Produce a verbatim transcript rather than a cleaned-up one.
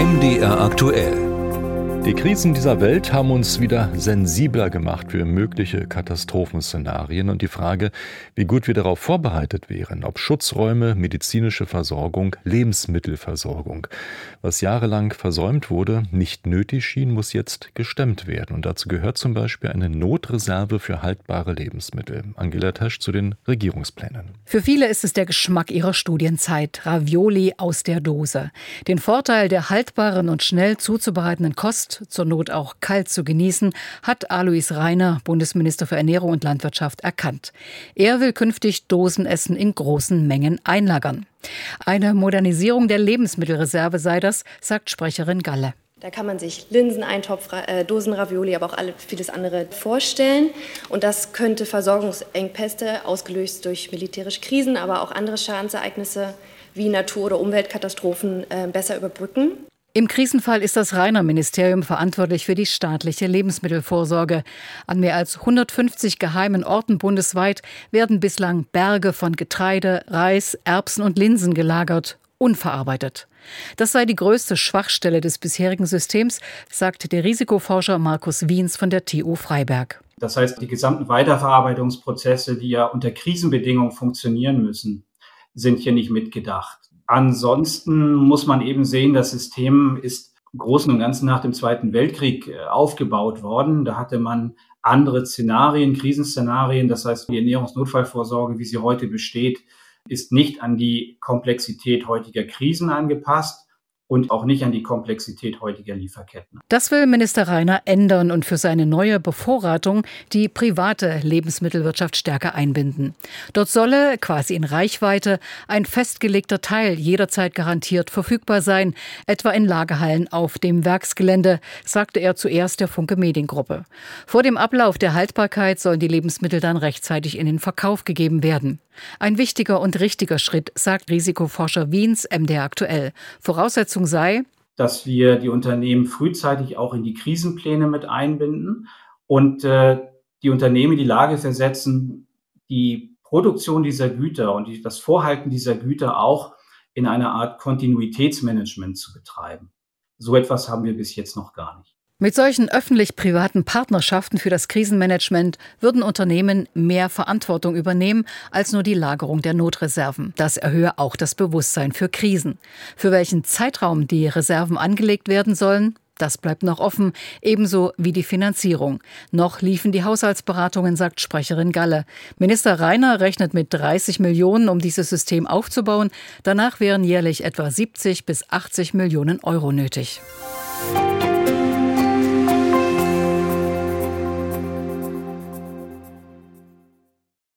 M D R aktuell. Die Krisen dieser Welt haben uns wieder sensibler gemacht für mögliche Katastrophenszenarien und die Frage, wie gut wir darauf vorbereitet wären, ob Schutzräume, medizinische Versorgung, Lebensmittelversorgung. Was jahrelang versäumt wurde, nicht nötig schien, muss jetzt gestemmt werden. Und dazu gehört zum Beispiel eine Notreserve für haltbare Lebensmittel. Angela Tesch zu den Regierungsplänen. Für viele ist es der Geschmack ihrer Studienzeit, Ravioli aus der Dose. Den Vorteil der haltbaren und schnell zuzubereitenden Kost, zur Not auch kalt zu genießen, hat Alois Rainer, Bundesminister für Ernährung und Landwirtschaft, erkannt. Er will künftig Dosenessen in großen Mengen einlagern. Eine Modernisierung der Lebensmittelreserve sei das, sagt Sprecherin Galle. Da kann man sich Linseneintopf, äh, Dosenravioli, aber auch alles, vieles andere vorstellen. Und das könnte Versorgungsengpässe, ausgelöst durch militärische Krisen, aber auch andere Schadensereignisse wie Natur- oder Umweltkatastrophen, äh, besser überbrücken. Im Krisenfall ist das Rainer-Ministerium verantwortlich für die staatliche Lebensmittelvorsorge. An mehr als hundertfünfzig geheimen Orten bundesweit werden bislang Berge von Getreide, Reis, Erbsen und Linsen gelagert, unverarbeitet. Das sei die größte Schwachstelle des bisherigen Systems, sagt der Risikoforscher Markus Wiens von der T U Freiberg. Das heißt, die gesamten Weiterverarbeitungsprozesse, die ja unter Krisenbedingungen funktionieren müssen, sind hier nicht mitgedacht. Ansonsten muss man eben sehen, das System ist im Großen und Ganzen nach dem Zweiten Weltkrieg aufgebaut worden. Da hatte man andere Szenarien, Krisenszenarien. Das heißt, die Ernährungsnotfallvorsorge, wie sie heute besteht, ist nicht an die Komplexität heutiger Krisen angepasst und auch nicht an die Komplexität heutiger Lieferketten. Das will Minister Rainer ändern und für seine neue Bevorratung die private Lebensmittelwirtschaft stärker einbinden. Dort solle, quasi in Reichweite, ein festgelegter Teil jederzeit garantiert verfügbar sein, etwa in Lagerhallen auf dem Werksgelände, sagte er zuerst der Funke Mediengruppe. Vor dem Ablauf der Haltbarkeit sollen die Lebensmittel dann rechtzeitig in den Verkauf gegeben werden. Ein wichtiger und richtiger Schritt, sagt Risikoforscher Wiens M D R aktuell. Voraussetzung sei, dass wir die Unternehmen frühzeitig auch in die Krisenpläne mit einbinden und äh, die Unternehmen in die Lage versetzen, die Produktion dieser Güter und die, das Vorhalten dieser Güter auch in einer Art Kontinuitätsmanagement zu betreiben. So etwas haben wir bis jetzt noch gar nicht. Mit solchen öffentlich-privaten Partnerschaften für das Krisenmanagement würden Unternehmen mehr Verantwortung übernehmen als nur die Lagerung der Notreserven. Das erhöhe auch das Bewusstsein für Krisen. Für welchen Zeitraum die Reserven angelegt werden sollen, das bleibt noch offen, ebenso wie die Finanzierung. Noch liefen die Haushaltsberatungen, sagt Sprecherin Galle. Minister Rainer rechnet mit dreißig Millionen, um dieses System aufzubauen. Danach wären jährlich etwa siebzig bis achtzig Millionen Euro nötig.